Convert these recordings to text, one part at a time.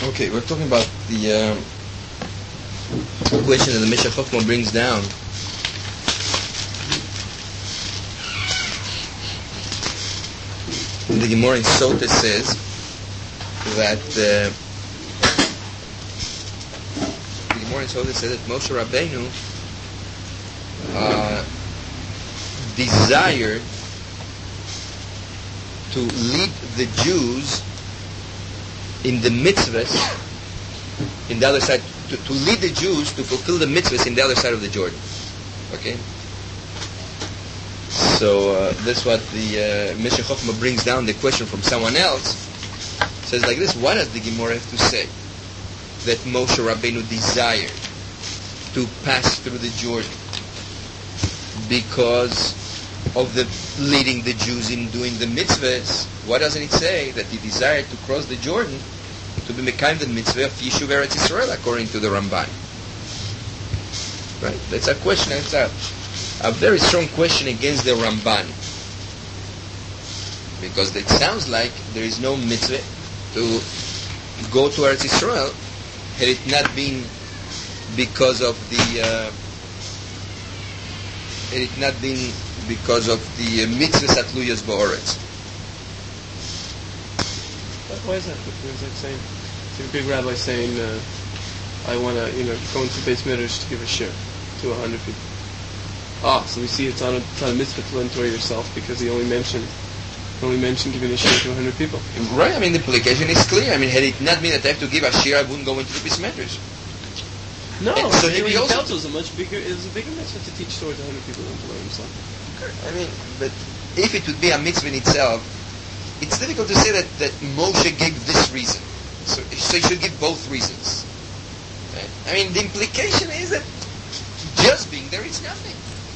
Okay, we're talking about the question that the Meshech Chochmah brings down. The Gemara in Sota says that Moshe Rabbeinu desired to lead the Jews in the mitzvahs in the other side, to lead the Jews to fulfill the mitzvahs in the other side of the Jordan. Okay? So that's what the Meshech Chochmah brings down the question from someone else. Says like this: what does the Gemara have to say that Moshe Rabbeinu desired to pass through the Jordan because of the leading the Jews in doing the mitzvahs? Why doesn't it say that he desired to cross the Jordan to be mekayim the mitzvah of Yishuv Eretz Yisrael according to the Ramban? Right? That's a question. It's a very strong question against the Ramban, because it sounds like there is no mitzvah to go to Eretz Yisrael had it not been because of the mitzvahs atluyas ba'oretz. Why is that? Because it's saying, it's a big rabbi saying, I want to, go into Beis Midrash to give a shir to 100 people. So we see it's on a mitzvah to learn Torah yourself because he only mentioned giving a shir to 100 people. Right. I mean, the implication is clear. I mean, had it not been that I have to give a shir, I wouldn't go into the Beis Midrash. No, so he also tells us a bigger mitzvah to teach Torah to 100 people than to learn himself. I mean, but if it would be a mitzvah in itself, it's difficult to say that Moshe gave this reason. So he should give both reasons. Right? I mean, the implication is that just being there is nothing.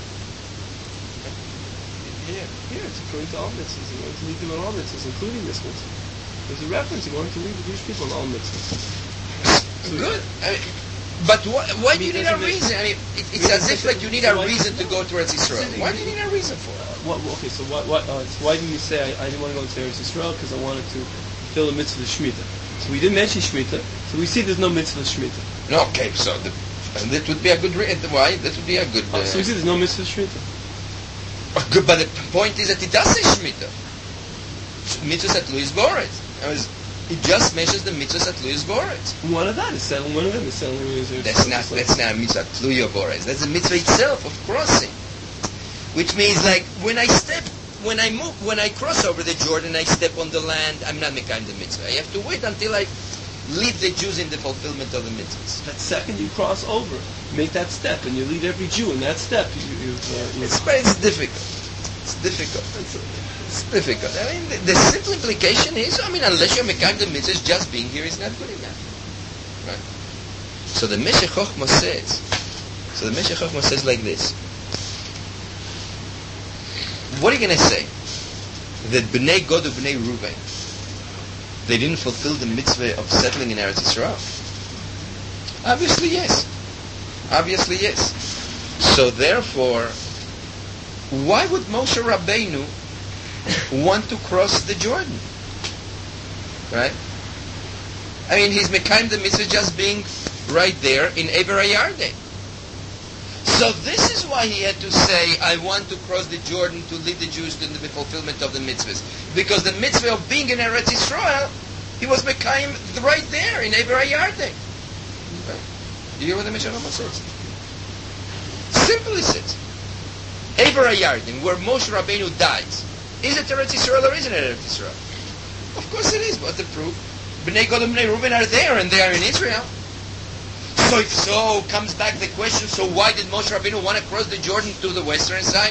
Here it's according to all mitzvahs. He wanted to lead them on all mitzvahs, including this mitzvah. There's a reference. He wanted to lead the Jewish people on all mitzvahs. So good. I mean, but why do you need a reason? I mean, it's as if like you need a reason to go to Eretz Yisrael. Why do you need a reason for it? Okay, so why didn't you say I didn't want to go to Eretz Yisrael because I wanted to fulfill the mitzvah of Shemitah? So we didn't mention Shemitah, so we see there's no mitzvah of Shemitah. No, okay, so that would be a good reason. Why? That would be a good... so we see there's no mitzvah of Shemitah. Good, but the point is that it does say Shemitah. Mitzvahs atluyas ba'oretz. It just mentions the mitzvahs atluyas ba'oretz. One of them is settling Israel. That's not a mitzvah atluya ba'oretz. That's the mitzvah itself of crossing. Which means like when I cross over the Jordan, I step on the land, I'm not mekayim the mitzvah. I have to wait until I lead the Jews in the fulfillment of the mitzvahs. That second you cross over, make that step, and you lead every Jew in that step. It's difficult. It's difficult. It's difficult. I mean, the simple implication is, unless you're mekayim the mitzvahs, just being here is not good enough. Right? So the Meshech Chochmah says like this. What are you going to say? That Bnei Gad of Bnei Ruvain, they didn't fulfill the mitzvah of settling in Eretz Yisrael? Obviously yes. So therefore, why would Moshe Rabbeinu want to cross the Jordan? Right? I mean, he's mekayim the mitzvah just being right there in Eber HaYarden. So this is why he had to say, I want to cross the Jordan to lead the Jews to the fulfillment of the mitzvahs. Because the mitzvah of being in Eretz Yisrael, he was mekayim right there in Eber HaYarden. Right? You hear what the Meshech Chochmah says? Simple as it. Eber HaYarden, where Moshe Rabbeinu dies, is it Eretz Yisrael or isn't it Eretz Yisrael? Of course it is, but the proof, Bnei Gad and Bnei Reuben are there, and they are in Israel. So if so, comes back the question, so why did Moshe Rabbeinu want to cross the Jordan to the western side?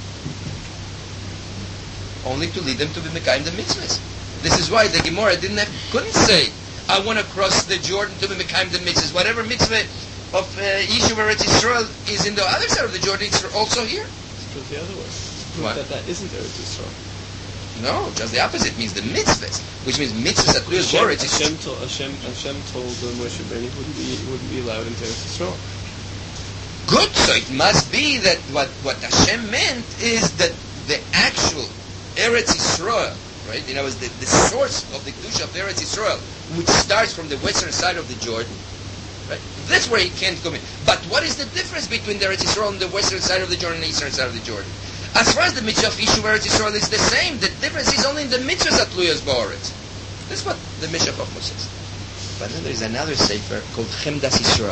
Only to lead them to be mekayim the mitzvahs. This is why the Gemara couldn't say, I want to cross the Jordan to be mekayim the mitzvahs. Whatever mitzvah of Yishuv Eretz Yisrael is in the other side of the Jordan, it's also here. It's proof the other way. It's proof that isn't Eretz Yisrael. No, just the opposite means the mitzvahs, which means mitzvahs atluyas ba'oretz. Hashem told Moshe Rabbeinu he wouldn't be allowed into Eretz Yisrael. Good, so it must be that what Hashem meant is that the actual Eretz Yisrael, right? You know, is the source of the Kedusha of Eretz Yisrael, which starts from the western side of the Jordan, right? That's where he can't come in. But what is the difference between the Eretz Yisrael on the western side of the Jordan and the eastern side of the Jordan? As far as the mitzvah of Ishuv Eretz Yisrael is the same, the difference is only in the mitzvahs atluyas ba'aretz. That's what the Mishnah Chochmah says. But then there is another sefer called Chemdas Yisrael.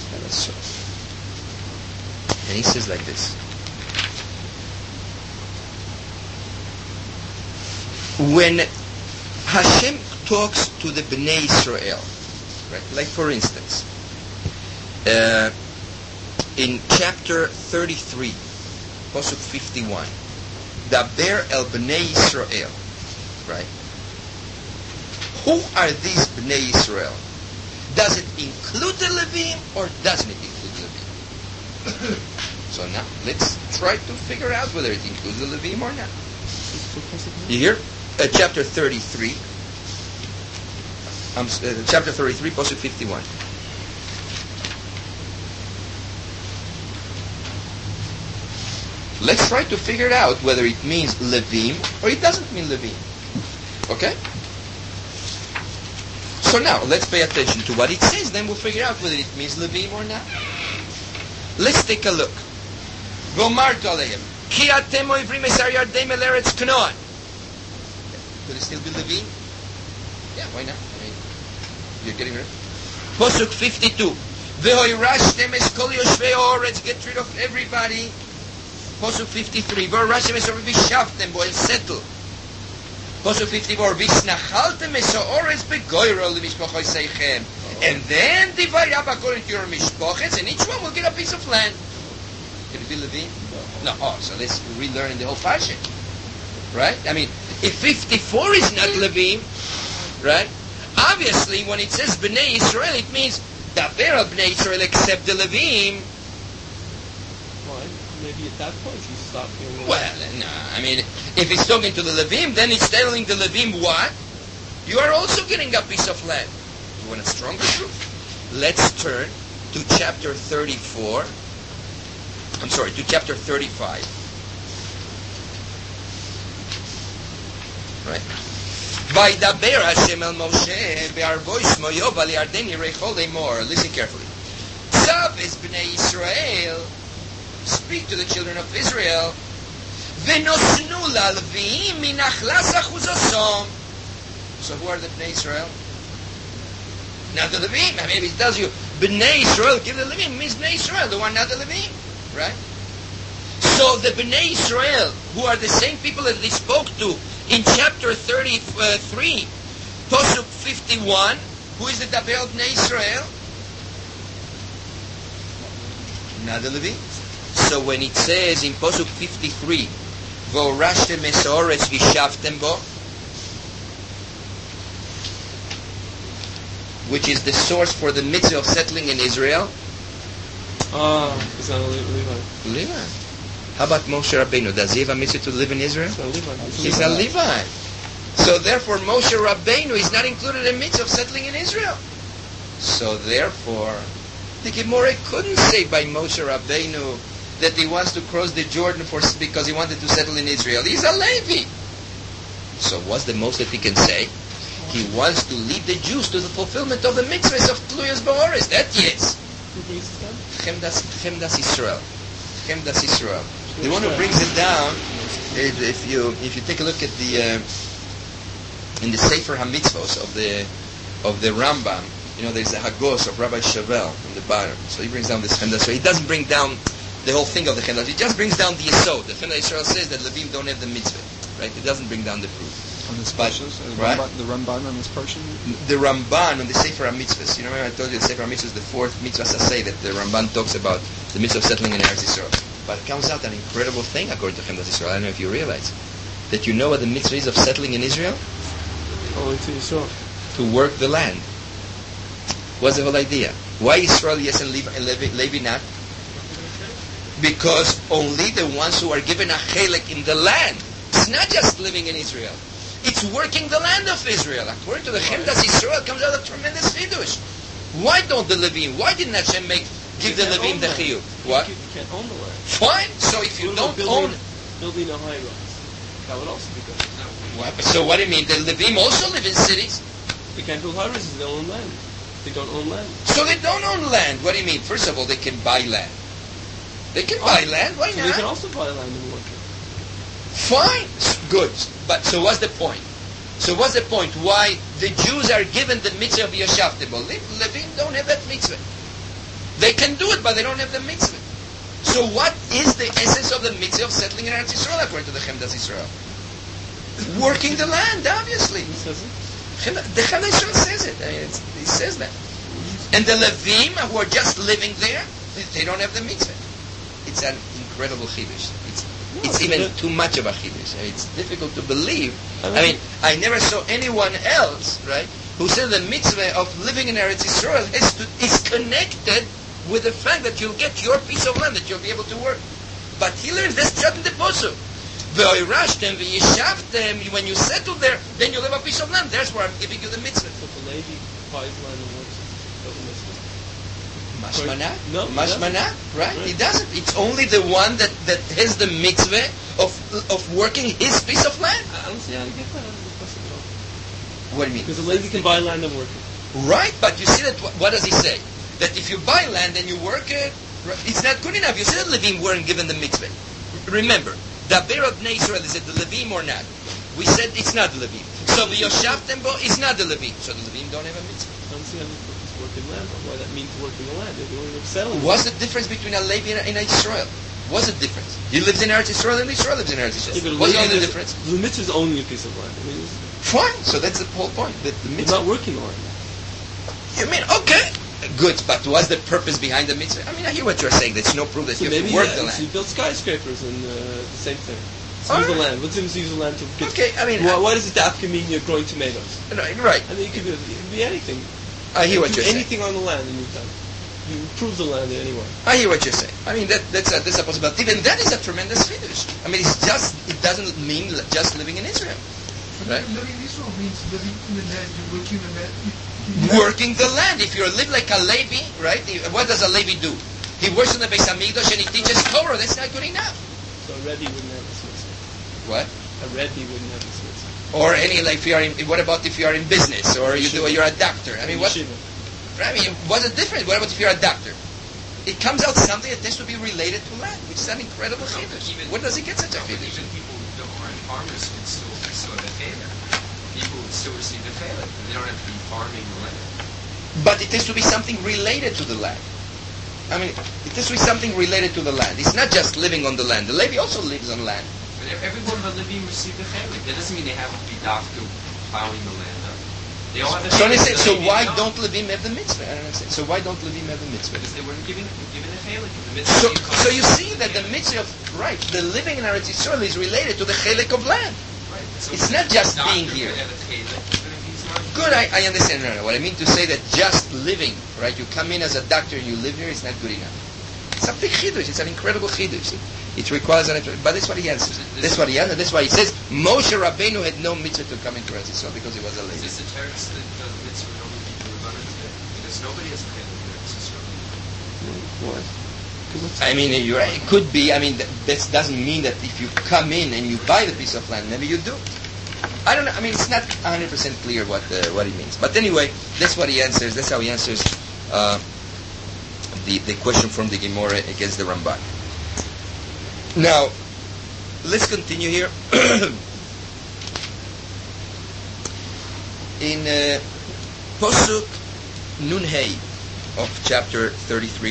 And he says like this. When Hashem talks to the Bnei Israel, right? Like for instance, in chapter 33, Pasuk 51, Daber el Bnei Israel, right? Who are these Bnei Israel? Does it include the Levim or doesn't it include the Levim? So now let's try to figure out whether it includes the Levim or not. You hear? Chapter 33. Chapter 33, Pasuk 51. Let's try to figure it out whether it means Levim or it doesn't mean Levim. Okay? So now, let's pay attention to what it says, then we'll figure out whether it means Levim or not. Let's take a look. V'omartu aleim, ki atem oivrim es har Yarden el eretz Canaan. Could it still be Levim? Yeah, why not? I mean, you're getting rid of it. Pasuk 52. V'hoirashtem es kol yoshvei haaretz, get rid of everybody. Pasuk 53. V'hoirashtem es v'shavtem bo, and settle. Pasuk 54. V'snachaltem es haaretz begoyro l'mishpachos seichem. And then divide up according to your mishpachos, and each one will get a piece of land. Can it be Levim? No. Oh, so let's relearn in the whole parsha. Right? I mean, if 54 is not Levim, right? Obviously, when it says Bnei Israel, it means Daber al Bnei Israel except the Levim. Well, maybe at that point you stop doing. Well, no. I mean, if it's talking to the Levim, then it's telling the Levim what? You are also getting a piece of land. You want a stronger proof? Let's turn to chapter 34. I'm sorry, to chapter 35. Right? Vaydaber Hashem el Moshe ve'arbo ismo Yob al Yarden yirechol lemor. Listen carefully. Tzav es bnei Israel. Speak to the children of Israel. V'nosnu lalvim min achlas achuzosom. So who are the bnei Israel? Not the Levim. I mean, if it tells you bnei Israel, give the Levim, means bnei Israel, the one not the Levim. Right? So the bnei Israel, who are the same people that they spoke to in chapter 33, Pasuk 51, who is the Daber Bnei Israel? Not the Levim. So when it says in Pasuk 53, V'orashtem es haaretz v'shavtem bo, which is the source for the mitzvah of settling in Israel. Is that Levi? Levi. How about Moshe Rabbeinu? Does he have a mitzvah to live in Israel? It's a Levi. He's a Levite. So therefore Moshe Rabbeinu is not included in the mitzvah of settling in Israel. So therefore, the Gemara couldn't say by Moshe Rabbeinu that he wants to cross the Jordan because he wanted to settle in Israel. He's a Levi. So what's the most that he can say? He wants to lead the Jews to the fulfillment of the mitzvahs of Tluyas Ba'aretz. That yes. Who brings it down? Chemdas Yisrael. Chemdas Yisrael. The one who brings it down, if you take a look at the in the Sefer HaMitzvos of the Rambam, you know, there's a Hagos of Rabbi Shavel on the bottom. So he brings down this Chemdas. So he doesn't bring down the whole thing of the Chemdas. He just brings down the Yesod. The Chemdas Yisrael says that Levim don't have the mitzvah, right? He doesn't bring down the proof. On this portion, right? The Ramban on this portion? The Ramban on the Sefer HaMitzvahs. You remember I told you the Sefer HaMitzvahs is the fourth mitzvah say that the Ramban talks about the mitzvah of settling in Eretz Yisrael. But it comes out an incredible thing according to Chemdas Yisrael. I don't know if you realize that you know what the mitzvah is of settling in Israel? Only to Yisrael. To work the land. What's the whole idea? Why Israel yes and Levi not? Because only the ones who are given a chelek in the land. It's not just living in Israel. It's working the land of Israel. According to the Chemdas Yisrael, comes out a tremendous chidush. Why don't the Levim? Why didn't Hashem give the Levim the chiyuv? What? You can't own the land. Fine. So if you don't own, building a high rise, that would also be good. So what do you mean? The Levim also live in cities? They can't build houses. They don't own land. They don't own land. So they don't own land. What do you mean? First of all, they can buy land. They can buy land. Why So they can not? also buy land and work it. Fine. Good. But so what's the point? So what's the point? Why the Jews are given the mitzvah of Yashavtebo? Levim don't have that mitzvah. They can do it, but they don't have the mitzvah. So what is the essence of the mitzvah of settling in Eretz Yisrael according to the Chemdas Yisrael? Working the land, obviously. Who says it? The Chemdas Yisrael says it. I mean, he says that. And the Levim who are just living there, they don't have the mitzvah. It's an incredible chiddush. It's even too much of a chiddush. I mean, it's difficult to believe. I mean, I never saw anyone else, right, who said the mitzvah of living in Eretz Yisrael is connected with the fact that you'll get your piece of land, that you'll be able to work. But he learns this shot in the posuk. Ve'oirashtem ve'yishavtem. When you settle there, then you'll have a piece of land. That's where I'm giving you the mitzvah. So if a lady buys land and works it, doesn't mitzvah. Mashmanah? No, he Mashmanah, right? Right. He doesn't. It's only the one that has the mitzvah of working his piece of land. I don't see how to get that out of the question at all. What do you mean? Because a lady can buy land and work it. Right, but you see that, what does he say? That if you buy land and you work it, it's not good enough. You see that Levim weren't given the mitzvah. Remember, the Be'er of Bnei Israel, is it the Levim or not? We said it's not the Levim. So the Yoshavtem Bo is not the Levim. So the Levim don't have a mitzvah. I don't see how the purpose working land, or why that means working the land. They're going to settle. What's the difference between a Levi and a Israel? What's the difference? He lives in Eretz Yisrael and Israel lives in Eretz Yeah, Yisrael. but What's the Levi only is- difference? The mitzvah is only a piece of land. I mean, Fine. So that's the whole point. The it's mitzvah. not working the land. You mean, okay. Good, but what's the purpose behind the mitzvah? I mean, I hear what you're saying. There's no proof that So you have maybe to work the so you land. build skyscrapers and the same thing. So All use the right. land. What's the difference to use the land to get? Okay, I mean, Why does it have to mean you're growing tomatoes? right. I mean, it could be anything. I hear what do you're saying. anything on the land in your time. You improve the land in any way. I hear what you're saying. I mean, that's a possibility. Even that is a tremendous chiddush. I mean, it doesn't mean just living in Israel. Right? Living in Israel means living in the land, you're working the land. Working the land. If you live like a Levi, right? What does a Levi do? He works in the Beis Hamikdash and he teaches Torah. That's not good enough. So a Rebbe wouldn't have this mitzvah. What? A Rebbe wouldn't have this mitzvah. Or any, like, if you are in, what about if you are in business or you're a doctor? I mean, what? Yeshiva. I mean, what's the difference? What about if you're a doctor? It comes out something that has to be related to land, which is an incredible chiddush. Where does he get such a chiddush? Even people who aren't farmers can still receive the failure. People would still receive the failure. They don't have to be farming the land. But it has to be something related to the land. I mean, it has to be something related to the land. It's not just living on the land. The Levi also lives on land. But everyone but Levim received the failure. That doesn't mean they have to be doctor plowing the land up. They all have the So, failure. so why don't Levim have the mitzvah? I don't understand. So why don't Levim have the mitzvah? Because they weren't given the failure. So you see that the mitzvah of, right, the living in Eretz Yisrael is related to the chelik of land. Right. So It's not just doctor being here. could have a failure, but if he's not- Good, I understand. No. What I mean to say that just living, right? You come in as a doctor and you live here, it's not good enough. It's a big chiddush. It's an incredible chiddush. It requires but that's what he answers. That's what he answers. That's why he says Moshe Rabbeinu had no mitzvah to come into Eretz Yisrael because he was a Is lady. this a text that the mitzvah only people are going to do? Because nobody has a failure in Eretz Yisrael. What? I mean, you're right. It could be. I mean, that doesn't mean that if you come in and you buy the piece of land, maybe you do. I don't know. I mean, it's not 100% clear what he means. But anyway, that's what he answers. That's how he answers the question from the Gemara against the Ramban. Now, let's continue here. In Posuk Nun Hey of chapter 33,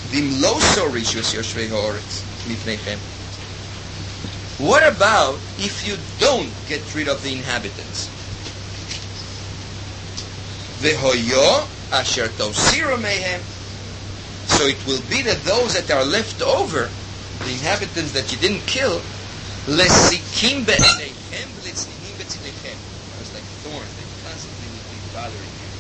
what about if you don't get rid of the inhabitants? Vehoyo asher tosiro mehem. So it will be that those that are left over, the inhabitants that you didn't kill, lesikim be'eneihem v'letzninim betzidechem. It's like thorns. They constantly will be bothering you.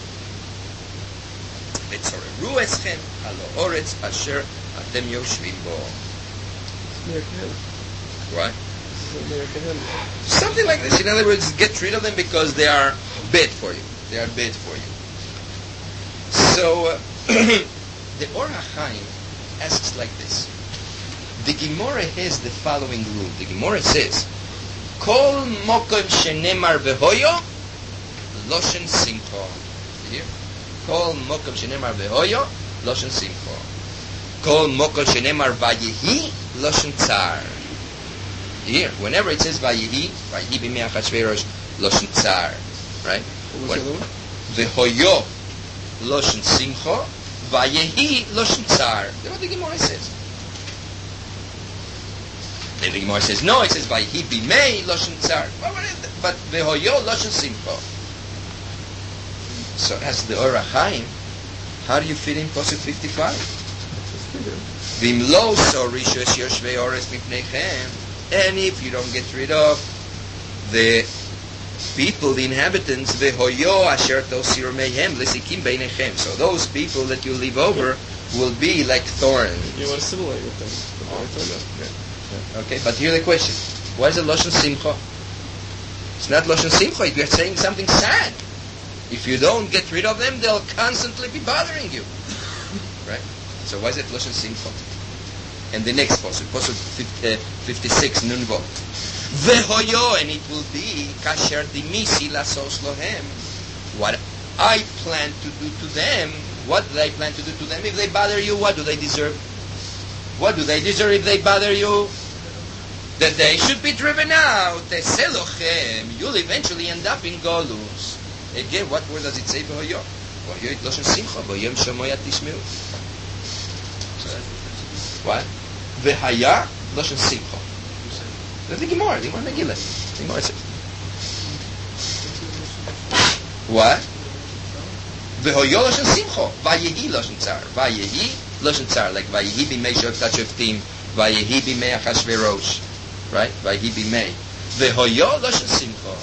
Vetzoreru eschem alo oretz asher atem yoshvim bo. American hymn. What? This is American hymn. Something like this. In other words, get rid of them because they are bad for you. They are bad for you. So, the Or HaChaim asks like this. The Gemara has the following rule. The Gemara says Kol mokom shenemar behoyo, loshen simcha. Here. Kol mokom shenemar behoyo, loshen simcha. Kol mokom shenemar vayehi, loshen tsar. Here, whenever it says vayehi b'mei Achashverosh, loshen tsar. Right? What was the other one? Vehoyo, loshen simcha. Vayehi, loshen tsar. That's what the Gemara says. Then the Gemara says, no, it says, Vayehi b'mei, loshen tsar. But vehoyo, loshen simcha. So as the Orach Chaim, how do you fit in Pasuk 55? V'im lo so rishos yoshvei ores mipneichem. And if you don't get rid of the people, the inhabitants, vehoyo asher tosir meihem lesikim beinechem. So those people that you leave over will be like thorns. You want to assimilate with them. Okay, but here's the question. Why is it Loshen Simcha? It's not Loshen Simcha. You're saying something sad. If you don't get rid of them, they'll constantly be bothering you. Right? So why is it Loshen Simcha? And the next Pasuk, Pasuk 56, Nun Vot. Vehoyo, and it will be kasher dimisi lasos lohem. What I plan to do to them, what do I plan to do to them? If they bother you, what do they deserve? What do they deserve if they bother you? That they should be driven out. Teselochem. You'll eventually end up in Golus. Again, what word does it say? Vehoyo. Vehoyo it loshen simcha. Vehoyem shamoyat tishmeu. What? Vehaya loshen simcha. That's the Gemara. The Gemara Megillah. The Gemara says. What? Vehoyo loshen simcha. Vayehi loshen tsar. Vayehi loshen tsar. Like vayehi b'mei shoftat shoftim. Vayehi b'mei Achashverosh. Right? Vayehi b'mei. Vehoyo loshen simcha.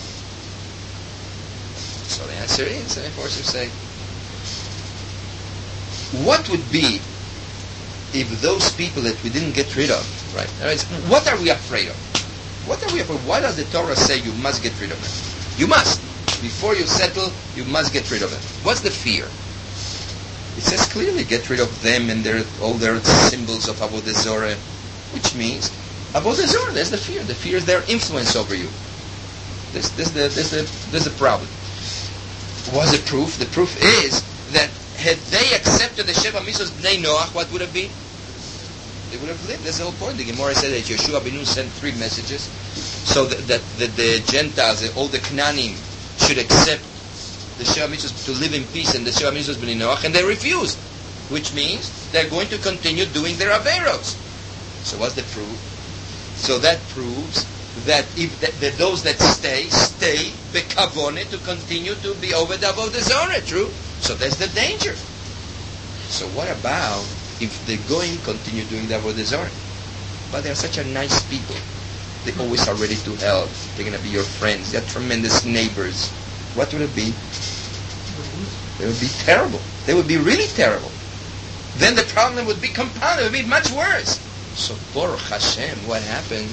So the answer is, of course, you say, what would be if those people that we didn't get rid of, right? What are we afraid of? What are we afraid of? Why does the Torah say you must get rid of them? You must. Before you settle, you must get rid of them. What's the fear? It says clearly, get rid of them and all their symbols of Avodah Zorah, which means Avodah Zorah. There's the fear. The fear is their influence over you. There's the problem. What's the proof? The proof is that had they accepted the Sheva Mitzvos Bnei Noach, what would have been? They would have lived. That's the whole point. The Gemara said that Yeshua ben Nun sent 3 messages, so that the Gentiles, all the Knaanim, should accept the Sheva Mitzvos to live in peace and the Sheva Mitzvos Bnei Noach, and they refused, which means they're going to continue doing their Averos. So what's the proof? So that proves that if that those that stay bekavone to continue to be over the Avodah Zorah, true? So that's the danger. So what about if they're going to continue doing the Avodah Zorah? But they're such a nice people. They always are ready to help. They're going to be your friends. They're tremendous neighbors. What would it be? They would be terrible. They would be really terrible. Then the problem would be compounded. It would be much worse. So Baruch Hashem, what happened?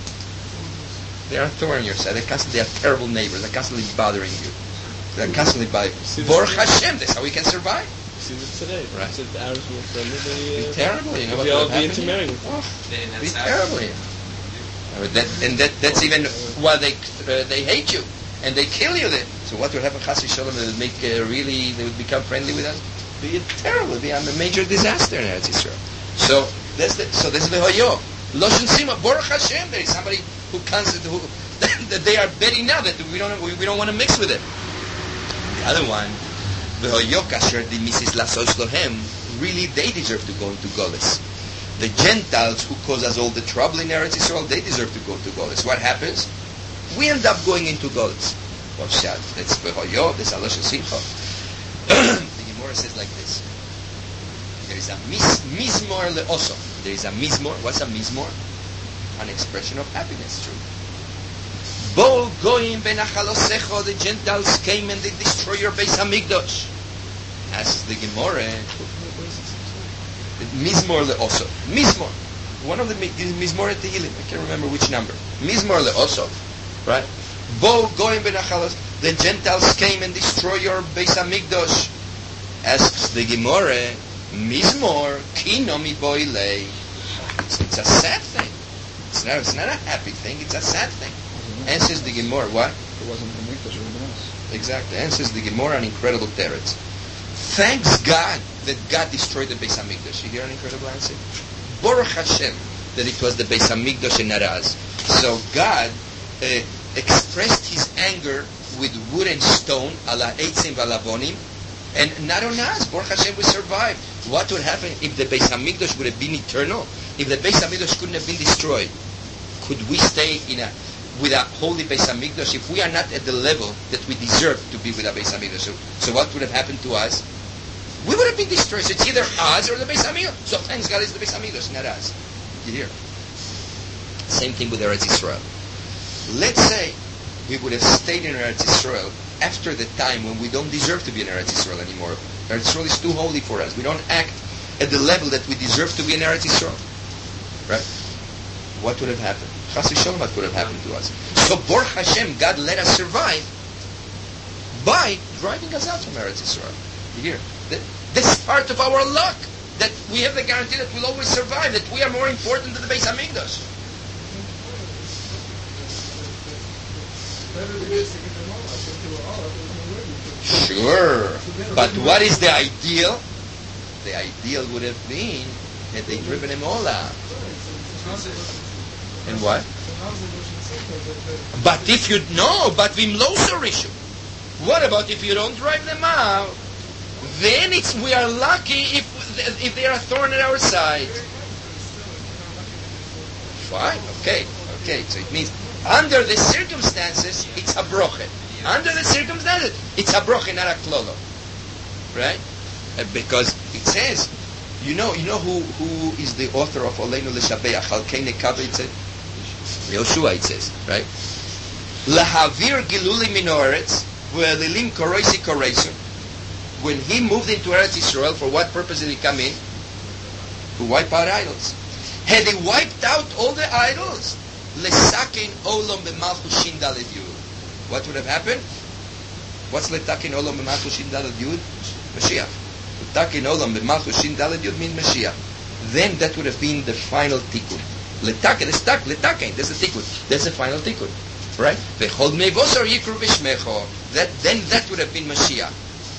They are throwing your side. They are terrible neighbors. They're constantly bothering you. They're constantly bothering you. Baruch Hashem, that's how we can survive. See this today. Right. So the Arabs were friendly. Be terrible. You know what we all would be happen? intermarrying. Be terrible. That's even why they hate you and they kill you. Then. So what would happen? Chas v'sholom, they would make they would become friendly with us. Be terrible. Be a major disaster in Eretz Yisrael. So this is the Hoyo. Loshen Sima, Baruch Hashem. There is somebody who that they are betting now that we don't want to mix with it. The other one, Vehoyo kasher di misis lasos lohem. Really, they deserve to go into Golus. The Gentiles who cause us all the trouble in Eretz Yisrael, they deserve to go to Golus. What happens? We end up going into Golus. That's Vehoyo. That's Loshen Simcha. The Gemara says like this. There is a mizmor le'oso. There is a mizmor. What's a mizmor? An expression of happiness, true. Bo goyim benachalosecho, the Gentiles came and they destroy your Beis Hamikdash. Asks the Gemara, mizmor le'oso. Mizmor. One of the mizmor Tehillim. I can't remember which number. Mizmor le'oso. Right? Bo goyim benachalos, the Gentiles came and destroy your Beis Hamikdash. Asks the Gemara, mizmor kino mi boilei. It's a sad thing. It's not a happy thing. It's a sad thing. Answers the Gemara. What? It wasn't the Mikdash, it was the house. Exactly. Answers the Gemara an incredible teretz. Thanks God that God destroyed the Beis Hamikdash. You hear an incredible answer? Baruch Hashem that it was the Beis Hamikdash in Araz. So God expressed His anger with wood and stone, ala eitzim v'alavonim, and not on us. Baruch Hashem, we survived. What would happen if the Beis Hamikdash would have been eternal? If the Beis Hamikdash couldn't have been destroyed? Could we stay with a holy Beis Hamikdash if we are not at the level that we deserve to be with a Beis Hamikdash? So what would have happened to us? We would have been destroyed. So it's either us or the Beis Hamikdash. So thanks God it's the Beis Hamikdash, not us. You hear? Same thing with Eretz Yisrael. Let's say we would have stayed in Eretz Yisrael after the time when we don't deserve to be in Eretz Yisrael anymore. Eretz Yisrael is too holy for us. We don't act at the level that we deserve to be in Eretz Yisrael. Right? What would have happened? Chas v'sholom, what would have happened to us? So Baruch Hashem, God let us survive by driving us out from Eretz Yisrael. You hear? This is part of our luck, that we have the guarantee that we'll always survive, that we are more important than the Beis Hamikdash. Sure. But what is the ideal? The ideal would have been had they driven him all out. And what? But if you know, but vimloser issue. What about if you don't drive them out? Then we are lucky if they are a thorn at our side. Fine, okay. So it means under the circumstances it's a broche. Under the circumstances it's a broche, not a klolo, right? Because it says, you know who is the author of Oleinu L'Shabeach Halkei Nekave? It says Yoshua. It says, right? Lahavir Giluli Minoretz Ve'elilim Koroisi Koreisu. When he moved into Eretz Yisrael, for what purpose did he come in? To wipe out idols. Had he wiped out all the idols, Lesakin Olam B'Malchus Shin Daled Yud, what would have happened? What's Letakin Olam B'Malchus Shin Daled Yud? Mashiach. Letakin Olam B'Malchus Shin Daled Yud means Mashiach. Then that would have been the final tikkun. Letakin, Letakin, that's the tikkun. That's the final tikkun. Right? V'chol Bnei Vosar Yikru B'Shmecho. Then that would have been Mashiach.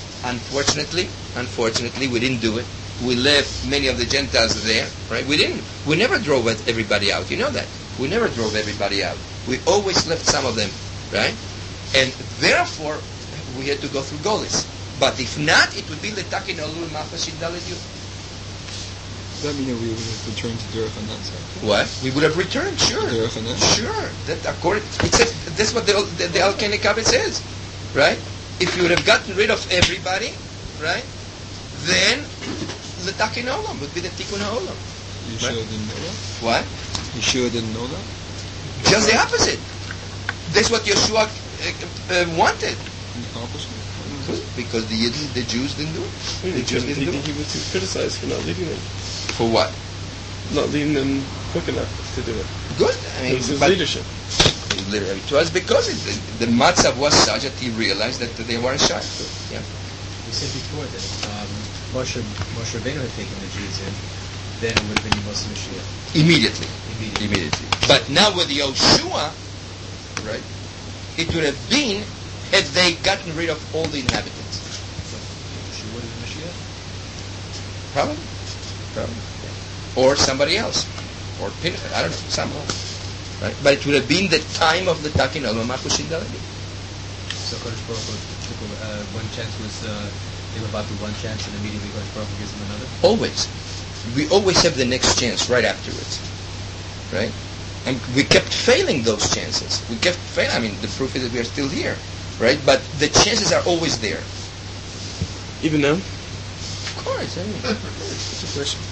Unfortunately, we didn't do it. We left many of the Gentiles there, right? We never drove everybody out. You know that. We never drove everybody out. We always left some of them, right? And therefore, we had to go through Golis. But if not, it would be Letakin Olul Machashin Daled Yud. Does that mean that we would have returned to Derech on that side? What? We would have returned, sure. Derech on that? Sure. It says, that's what the Al-Keni Kabbalah says, right? If you would have gotten rid of everybody, right, then the Takin Olam would be the Tikkun HaOlam. Yeshua didn't know that? What? Yeshua didn't know that? Just the opposite. That's what Yeshua wanted. He accomplished it? Because the Jews didn't do it. The Jews didn't do it. He was criticized for not leading them. For what? Not leading them quick enough to do it. Good. It was his leadership. It was because the matzav was such that he realized that they weren't shy. Yeah. You said before that Moshe Rabbeinu had taken the Jews in, then it would have been Yemos Mashiach. Immediately. But now with Yoshua, right, it would have been had they gotten rid of all the inhabitants. So Yeshua is Mashiach? Probably. Or somebody else. Or Pinchas, I don't know, someone. Right? But it would have been the time of the Takin Olam Machushin Daled. So Kodesh Baruch Hu took one chance, they were about to one chance, and immediately Kodesh Baruch Hu gives them another? Always. We always have the next chance right afterwards. Right? And we kept failing those chances. I mean, the proof is that we are still here. Right? But the chances are always there. Even now? Of course. I mean, it's a question.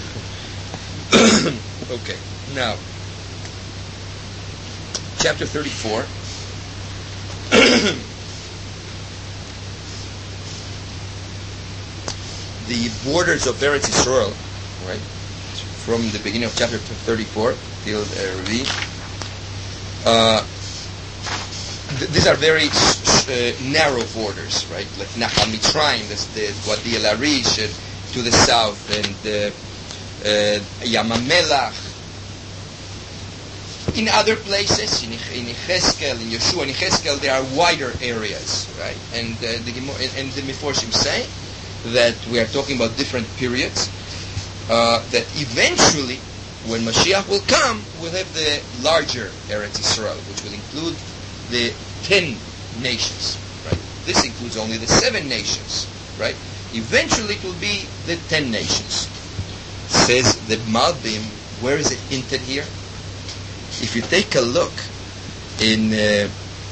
Okay. Now, chapter 34. The borders of Eretz Yisrael, right, from the beginning of chapter 34 till Revi. These are very narrow borders, right? Like Nahal Mitzrayim, that's the Wadi El Arish to the south, and Yam HaMelach. In other places, in Yechezkel, in Yeshua, in Yechezkel, there are wider areas, right? And the Meforshim say that we are talking about different periods, that eventually, when Mashiach will come, we'll have the larger Eretz Yisrael, which will include the 10 nations, right? This includes only the 7 nations, right? Eventually it will be the 10 nations. Says the Malbim, where is it hinted here? If you take a look in the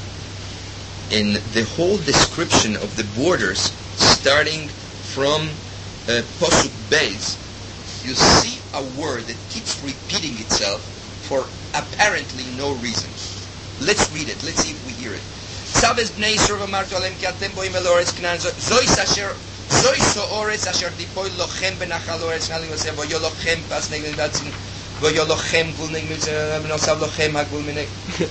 whole description of the borders, starting from Posuk Beis, you see a word that keeps repeating itself for apparently no reason. Let's read it. Let's see if we hear it. Tzavez bnei Yisrael v'amartu alem ki atem boim el oretz Knan zoi so oretz asher tipoi lochem benachal oretz Knan v'yosef v'yo lochem pas negvin v'atzin v'yo lochem gul negvin v'nosav lochem ha'gul minek.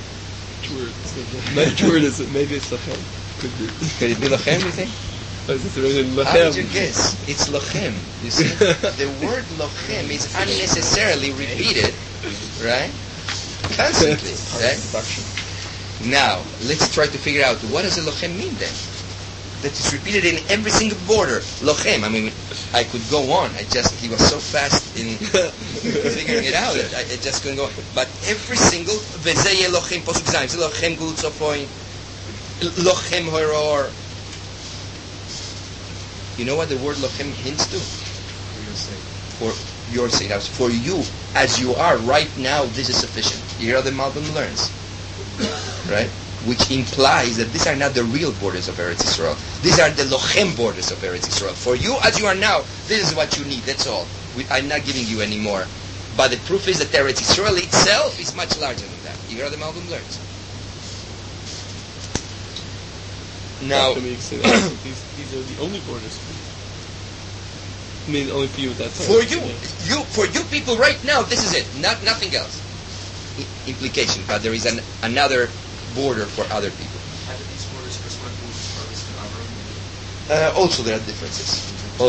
Which word is it? Maybe it's lochem. Could be. Could it be lochem, you think? How would you guess? It's lochem. You see? The word lochem is unnecessarily repeated, right? Constantly, right? Now, let's try to figure out what does a lochem mean then? That is repeated in every single border. Lochem. I mean, I could go on. He was so fast in figuring it out. I just couldn't go on. But every single, Vezeye lochem posuk zayin, lochem gulutzofoin, lochem horor. You know what the word lochem hints to? For your sake. For you, as you are right now, this is sufficient. Here are the Malbim learns. Right? Which implies that these are not the real borders of Eretz Yisrael. These are the lochem borders of Eretz Yisrael. For you, as you are now, this is what you need. That's all. I'm not giving you any more. But the proof is that Eretz Yisrael itself is much larger than that. Here are the Malbim learns. Now, these are the only borders. I mean, only for you. That's for you people right now. This is it. Nothing else. Implication, but there is another border for other people. How do these borders correspond to Avram? Also, there are differences.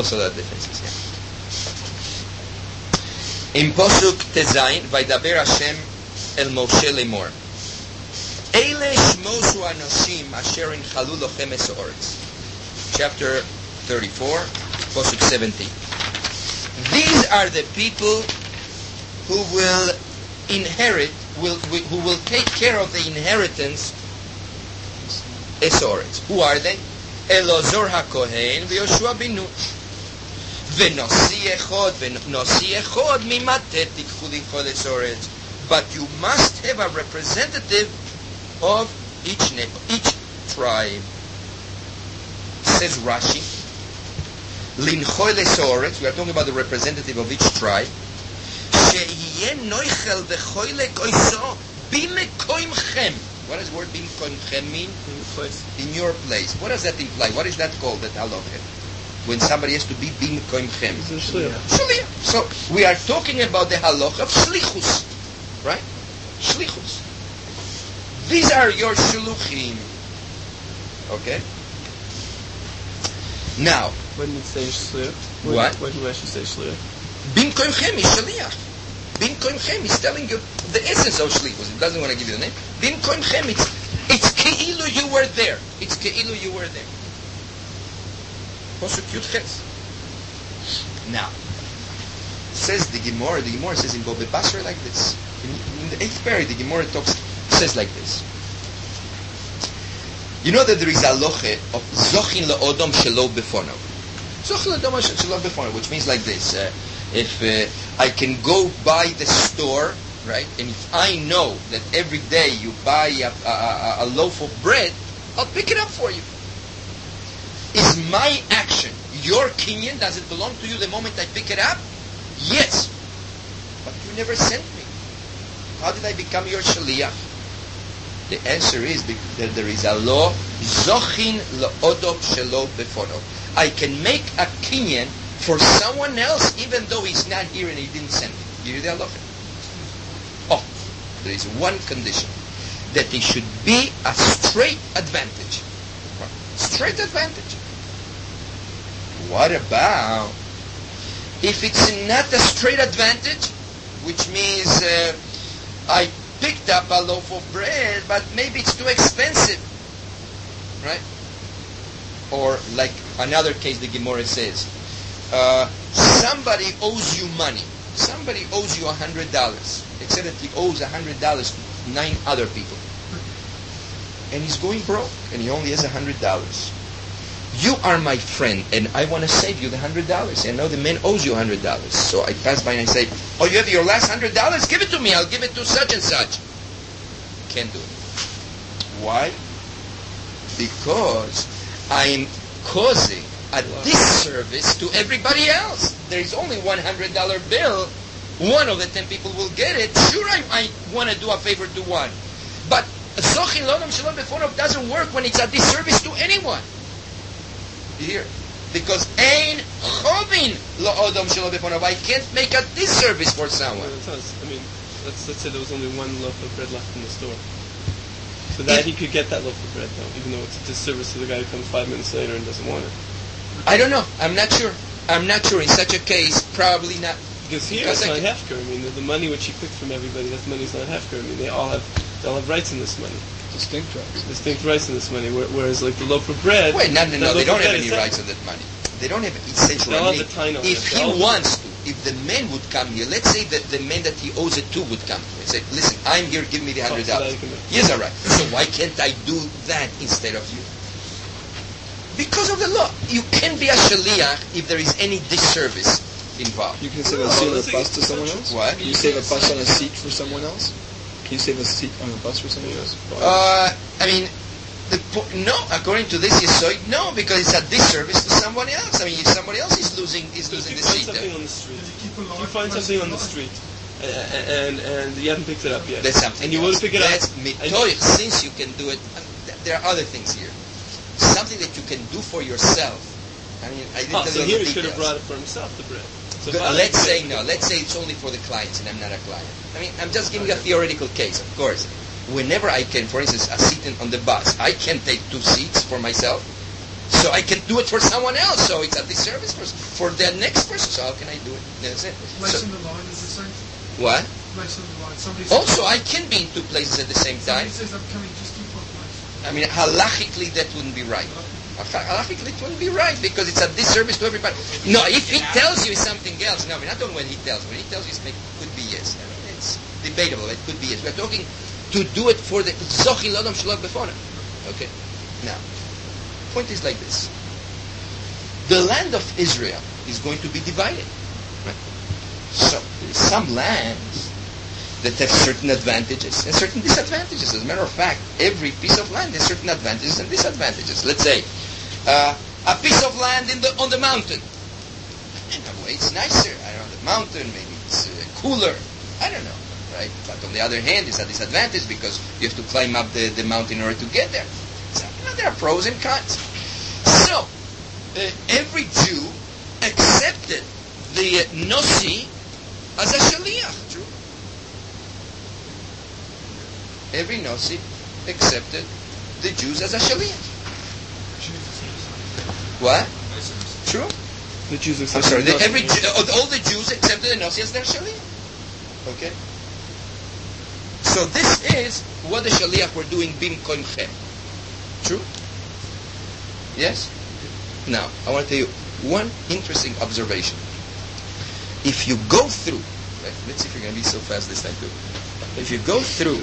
Yeah. In Posuk Tezayin, Vaydaber Hashem el Moshe lemor. Eile shmosu anoshim asher inchalu lochem es haaretz. Chapter 34, Posuk 17. These are the people who will inherit, who will take care of the inheritance es haaretz. Who are they? Elazar HaKohen v'Yoshua bin Nun. V'nosi echod mimatet tikchu lichol es haaretz. But you must have a representative of each tribe. Says Rashi, Linchol es haaretz, we are talking about the representative of each tribe, She'yeh noichel v'choylek oiso bimekoimchem. What does the word bimekoimchem mean? In your place. What does that imply? What is that called, that halakha? When somebody has to be bimekoimchem. Shliach. So, we are talking about the halakha of shlichus. Right? Shlichus. These are your shluchim. Okay? Now, when you say shliach, what? When you actually say shliach, Bimkoimchem is shliach. Bimkoimchem is telling you the essence of shlichus. It doesn't want to give you the name. Bimkoimchem, it's keilu you were there. It's keilu you were there. Posuk Yud Ches. Now, says the Gemara says in Bobe Basra like this. In the 8th period, the Gemara says like this. You know that there is a loche of Zochin La'odom Shelo Befono. Zochin La'odom Shelo Befono, which means like this. If I can go by the store, right, and if I know that every day you buy a loaf of bread, I'll pick it up for you. Is my action your kinyan? Does it belong to you the moment I pick it up? Yes. But you never sent me. How did I become your shaliach? The answer is that there is a law, Zochin La'odom Shelo Befono. I can make a kinyan for someone else even though he's not here and he didn't send me. You hear the halacha? Oh, there is one condition. That it should be a straight advantage. Straight advantage. What about if it's not a straight advantage, which means I picked up a loaf of bread, but maybe it's too expensive, right? Or like another case the Gemara says, somebody owes you money. Somebody owes you $100, except that he owes $100 to 9 other people. And he's going broke, and he only has $100. You are my friend, and I want to save you the $100. I know the man owes you $100. So I pass by and I say, oh, you have your last $100? Give it to me. I'll give it to such and such. Can't do it. Why? Because I'm causing a disservice to everybody else. There is only $100 bill. One of the 10 people will get it. Sure, I want to do a favor to one. But Zochin Lodom Shalom Befonov doesn't work when it's a disservice to anyone. You hear? Because Ein Chovin Lodom Shalom Befonov. I can't make a disservice for someone. I mean, let's say there was only one loaf of bread left in the store. So that he could get that loaf of bread, though, even though it's a disservice to the guy who comes 5 minutes later and doesn't want it. I don't know. I'm not sure. In such a case, probably not. Because here it's not hefker. I mean, the money which he picked from everybody, that money's not hefker. I mean, they all have rights in this money. Distinct rights in this money. Whereas, like the loaf of bread. Wait, no. They don't have any rights on that money. They don't have essential. If he wants to, if the man would come here, let's say that the man that he owes it to would come and say, "Listen, I'm here. Give me the $100." Yes, all right. So why can't I do that instead of you? Because of the law. You can't be a shaliach if there is any disservice involved. You can save a seat on a bus to someone else? What? Can you save a bus on a seat for someone else? Can you save a seat on a bus for someone else? I mean, no, according to this Yesoid, no, because it's a disservice to someone else. I mean, if somebody else is losing the seat. If you find something on the street, and you haven't picked it up yet. That's something. And you want to pick it up. That's mitoich. Since you can do it, there are other things here. Something that you can do for yourself. I mean, I didn't tell so you here the he could have details. brought it for himself, the bread. So Let's say it's only for the clients and I'm not a client. I mean, I'm just giving a theoretical case, of course. Whenever I can, for instance, a seat on the bus, I can take 2 seats for myself, so I can do it for someone else. So it's a disservice for the next person. So how can I do it? That's it. Place in the line is the same. What? Place in the line. Somebody Also, I can be in 2 places at the same time. Somebody says, I'm coming, just keep one place. I mean, halachically, that wouldn't be right. Halachically, it wouldn't be right because it's a disservice to everybody. No, if he tells you something else, no, I mean, not only when he tells. When he tells you, it could be yes. I mean, it's debatable. It could be yes. We're talking to do it for the Zochi Lodom Shalom Befona. Okay. Now, point is like this: the land of Israel is going to be divided. Right? So there is some lands that have certain advantages and certain disadvantages. As a matter of fact, every piece of land has certain advantages and disadvantages. Let's say a piece of land on the mountain. In a way, it's nicer. I don't know, the mountain, maybe it's cooler. I don't know, right? But on the other hand, it's a disadvantage because you have to climb up the mountain in order to get there. So, there are pros and cons. So, every Jew accepted the Nosi as a Shaliach. True. Every Nosi accepted the Jews as a Shaliach. What? True. The Jews I'm accepted sorry. All the Jews accepted the Nosi as their Shaliach. Okay. So this is what the Shaliach were doing bimkoimchem. True. Yes. Now I want to tell you one interesting observation. If you go through, right, let's see if you're going to be so fast this time too. If you go through,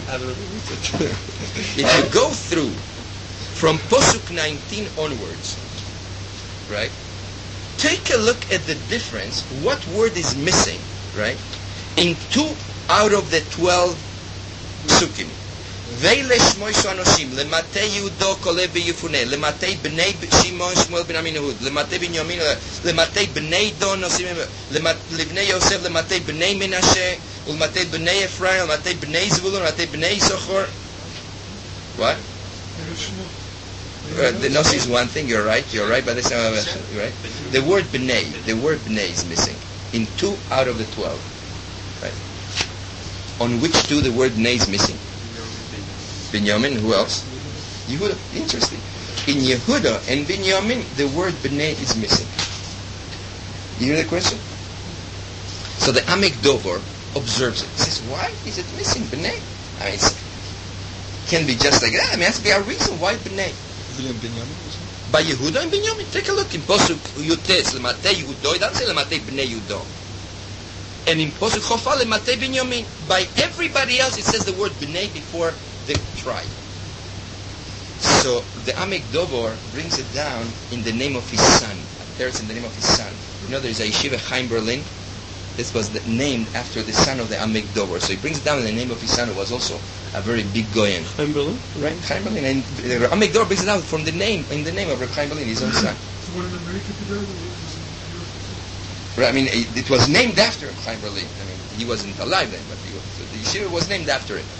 from Posuk 19 onwards, right? Take a look at the difference. What word is missing, right? In 2 out of the 12 psukim. Veile shmoi shanoshim lematei Yehudo kolev b'yifune lematei bnei Shimon Shmuel ben Aminahud lematei Binyamin lematei bnei Don Nosim lebnei Yosef lematei bnei Menashe ulematei bnei Ephraim lematei bnei Zvulun lematei bnei Yisachar. What? The Nosi is one thing. You're right, but that's not right. The word bnei is missing in 2 out of the 12. Right? On which 2 the word bnei is missing? Binyamin, who else? Yehuda. Interesting. In Yehuda and Binyamin, the word bnei is missing. You hear the question? So the Amek Dovor observes it. He says, why is it missing bnei? I mean, it can be just like that. I mean, it has to be a reason why B'nai. Yehuda and Binyamin or something? By Yehuda and Binyamin. Take a look in Posuk Yutes, Lemate Yehudo. It doesn't say Lemate B'nai Yehudo. And in Posuk Chofa, Lemate Binyamin. By everybody else, it says the word B'nai before the tribe. So the Amek Dovor brings it down in the name of his son. Appears in the name of his son. You know, there's a yeshiva Chaim Berlin. This was named after the son of the Amek Dovor. So he brings it down in the name of his son, who was also a very big goyen. Chaim Berlin? Right, Chaim Berlin. And Amek Dovor brings it out from the name, in the name of Reb Chaim Berlin, his own son. So what did America do there? Right, I mean, it was named after Chaim Berlin. I mean, he wasn't alive then, but so the yeshiva was named after him.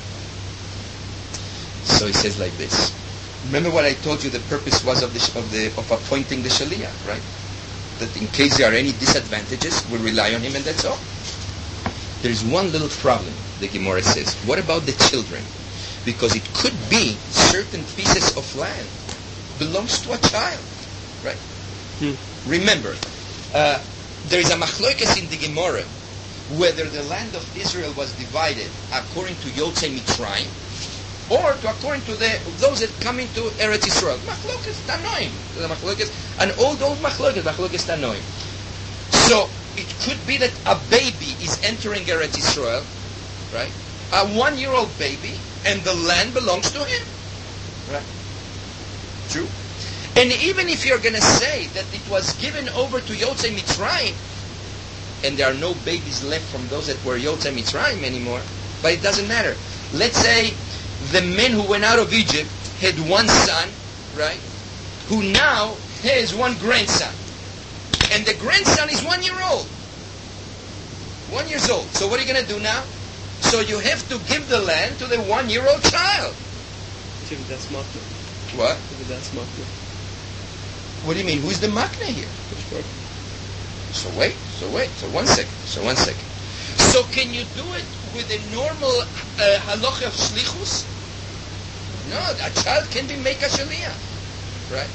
So he says like this. Remember what I told you the purpose was of appointing the Shaliach, right? That in case there are any disadvantages, we'll rely on him and that's all. There is one little problem, the Gemara says. What about the children? Because it could be certain pieces of land belongs to a child, right? Remember, there is a machlokas in the Gemara whether the land of Israel was divided according to Yotzei Mitzrayim or according to those that come into Eretz Yisrael. Machlokas Tanoim. The machlokas, an old machlokas Tanoim. So it could be that a baby is entering Eretz Yisrael, right? A 1-year-old baby, and the land belongs to him, right? True. And even if you're going to say that it was given over to Yotzei Mitzrayim, and there are no babies left from those that were Yotzei Mitzrayim anymore, but it doesn't matter. Let's say the men who went out of Egypt had one son, right, who now has one grandson. And the grandson is 1 year old. 1 year old. So what are you going to do now? So you have to give the land to the 1-year-old child. That's makna. What? That's makna. What do you mean? Who's the makna here? So wait. So 1 second. So can you do it with a normal halacha of shlichus? No, a child can be make a shaliyah, right?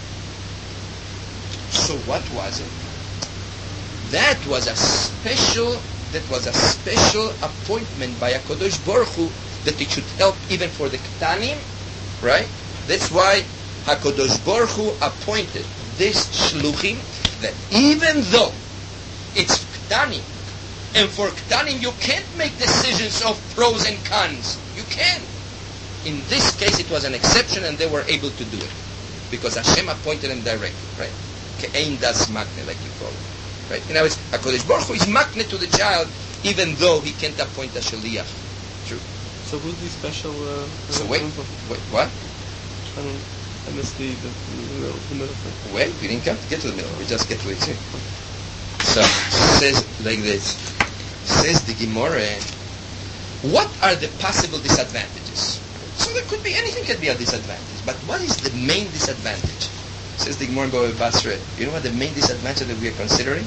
So what was it? That was a special appointment by HaKadosh Baruch Hu that it should help even for the Ktanim, right? That's why HaKadosh Baruch Hu appointed this shluchim that even though it's Ktanim, and for Ktanim you can't make decisions of pros and cons. You can't. In this case it was an exception and they were able to do it. Because Hashem appointed them directly, right? Ke'ein das makne, like you call it. Right? In other words, HaKadosh Baruch Hu is makne to the child even though he can't appoint a shaliach. True. So who's the special... So wait, what? I missed the middle thing. Wait, we didn't get to the middle. We just get to it. So, says like this. Says the Gemara, what are the possible disadvantages? So there could be, anything can be a disadvantage. But what is the main disadvantage? Says the Gemara in Bava Basra. You know what the main disadvantage that we are considering?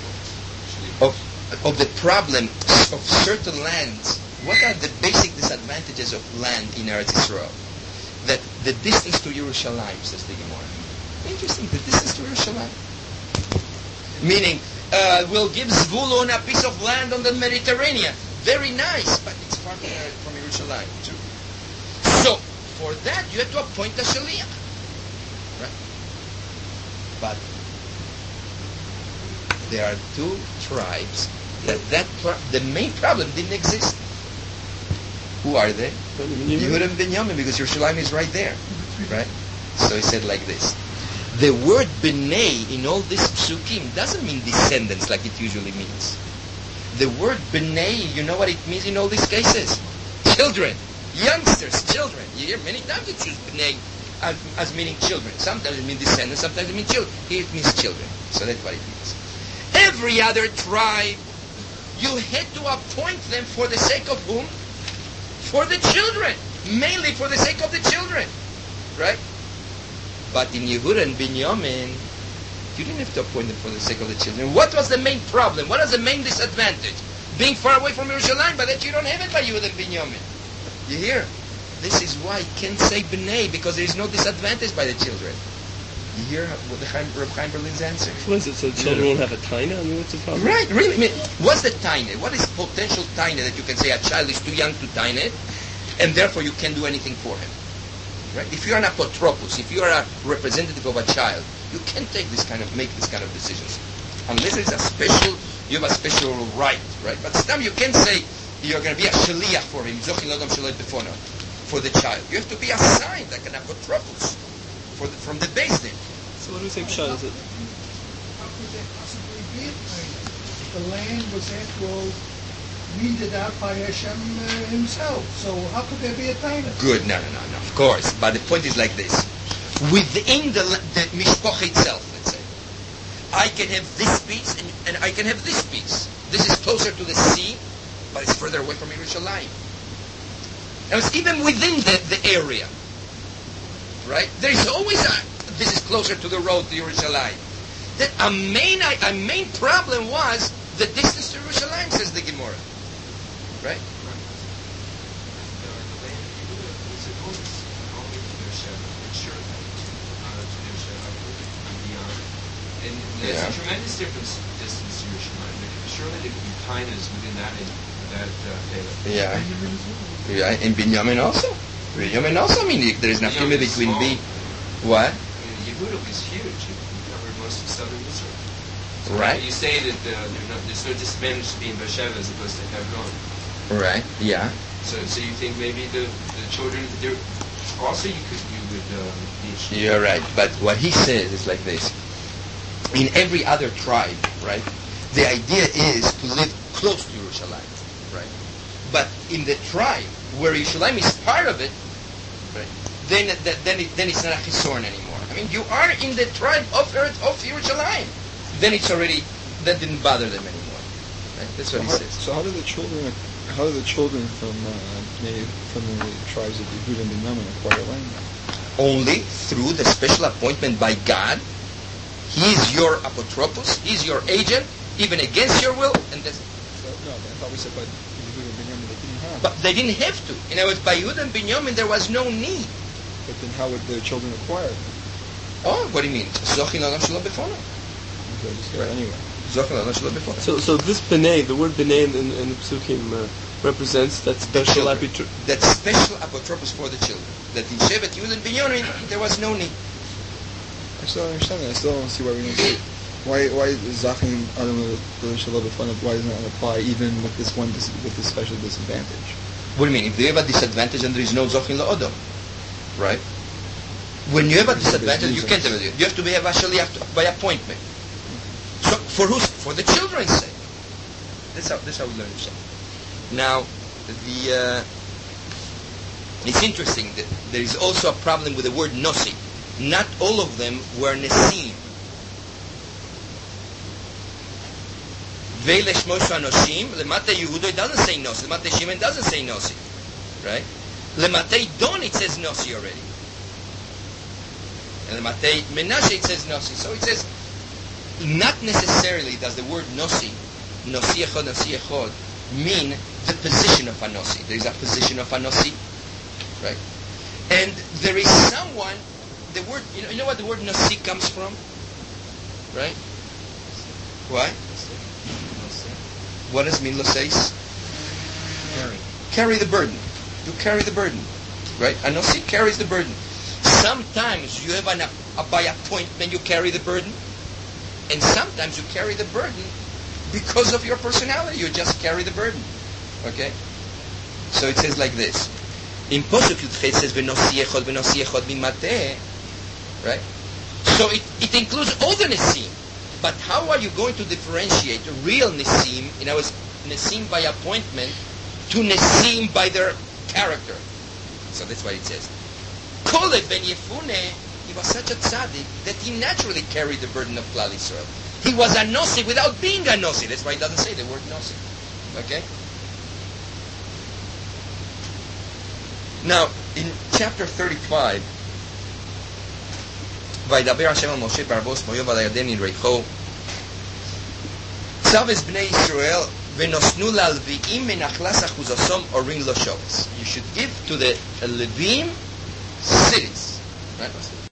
Of the problem of certain lands. What are the basic disadvantages of land in Eretz Yisrael? That the distance to Yerushalayim, says the Gemara. Interesting, the distance to Yerushalayim. Meaning, we'll give Zvulun a piece of land on the Mediterranean. Very nice, but it's far from Yerushalayim too. So, for that, you have to appoint a Shaliach. Right? But there are two tribes the main problem didn't exist. Who are they? Yehuda and Binyamin, because Yerushalayim is right there. Right? So he said like this. The word B'nai in all these psukim doesn't mean descendants like it usually means. The word B'nai, you know what it means in all these cases? Children. Youngsters, children. You hear many times it uses B'nai as meaning children. Sometimes it means descendants, sometimes it means children. Here it means children. So that's what it means. Every other tribe, you had to appoint them for the sake of whom? For the children. Mainly for the sake of the children. Right? But in Yehuda and Binyamin, you didn't have to appoint them for the sake of the children. What was the main problem? What was the main disadvantage? Being far away from Yerushalayim, but that you don't have it by Yehuda and Binyamin. You hear? This is why I can't say B'nai, because there is no disadvantage by the children. You hear what Reb Chaim Berlin's answer? What is it? So children won't have a taina? I mean, what's the problem? Right, really. I mean, what's the taina? What is potential taina that you can say a child is too young to taina it? and therefore you can't do anything for him. Right? If you're an apotropos, if you are a representative of a child, you can't make this kind of decisions, unless it's you have a special right, right? But still, you can't say you're going to be a shaliach for him, for the child. You have to be assigned like an apotropos from the Beis Din. So what do we say pshat is it? How could there possibly be a tainah? The land was, after all, weeded out by Hashem himself. So how could there be a tainah? Good, no, of course. But the point is like this. Within the mishpoch itself, let's say, I can have this piece and I can have this piece. This is closer to the sea, but it's further away from Yerushalayim. And it's even within the area, right? There is always this is closer to the road to Yerushalayim. That a main problem was the distance to Yerushalayim, says the Gemara, right? And there's a tremendous difference distance to Yerushalayim. Surely there could be tainas within that failure. Yeah, in Binyamin also. Binyamin also, I mean, there is nothing between B. What? Yehuda was huge. It covered most of southern Israel. So right. You say that there's no disadvantage to being Beersheba as opposed to Hebron. Right. Yeah. So you think maybe the children there also you would teach. You're right, but what he says is like this. In every other tribe, right, the idea is to live close to Yerushalayim, right? But in the tribe where Yerushalayim is part of it, right, then it's not a chisorn anymore. I mean, you are in the tribe of Yerushalayim. Then it's already, that didn't bother them anymore. Right? That's what he says. So how do the children from the tribes of Yehuda and Binyamin acquire land? Only through the special appointment by God. He is your apotropos. He is your agent, even against your will. And that's. So, no, I thought we said by Yehuda and Binyamin they didn't have. But they didn't have to. In other words, by Yehuda and Binyamin there was no need. But then how would their children acquire them? Oh, what do you mean? Zochin Olam Shelo Befono. Okay, just anyway. Zochin Olam Shelo Befono. So this b'nei, the word b'nei in the psukim represents that special that special apotropos for the children. That in Shevet Yehuda and Binyamin there was no need. I still don't understand that. I still don't see why we don't see it. Why Zachin Adam Shelo Befono? Why doesn't that apply even with this special disadvantage? What do you mean? If they have a disadvantage, then there is no Zochin La'odom. Right? When you have a disadvantage, you can't have it. You have to be a shaliach by appointment. So for whose? For the children's sake. That's how we learn it. Now, it's interesting that there is also a problem with the word nosi. Not all of them were nesim. Ve'lesh Moshe Anoshim, Lemate Yehuda it doesn't say nosi. Lemate Shimon doesn't say nosi. Right? Lemate Don it says nosi already. And Lemate Menashe it says nosi. So it says, not necessarily does the word nosi echod, mean the position of a nosi. There is a position of a nosi. Right? And there is someone, the word, you know what the word nosi comes from? Right? Why? What does mean loseis? Carry the burden. You carry the burden. Right? A nosi carries the burden. Sometimes you have by appointment you carry the burden. And sometimes you carry the burden because of your personality. You just carry the burden. Okay? So it says like this. In Posuk Yudchet it says v'nosi echod mimate. Right? So it includes all the nesim. But how are you going to differentiate a real nesim, in other words, nesim by appointment, to nesim by their character? So that's what it says. Kolev ben Yefune, he was such a tzaddik that he naturally carried the burden of Klal Yisrael. He was a nosi without being a nosi. That's why he doesn't say the word nosi. Okay? Now, in chapter 35, וידבר השם על משה פרבוס מויו ועל הירדן ידריכו צווס בני ישראל ונוסנו ללוויים מנחלס אחוזוסום אורין לא שובס. You should give to the Levim cities. Right?